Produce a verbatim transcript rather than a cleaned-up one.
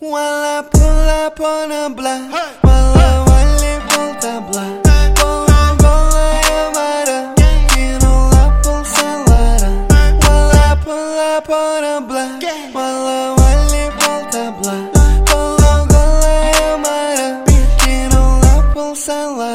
Wala pula pona bla, wala wali volta bla. Bola bola yamara, kino la pulsalara. Wala pula pona bla, wala wali volta bla. Bola bola yamara, kino la pulsalara.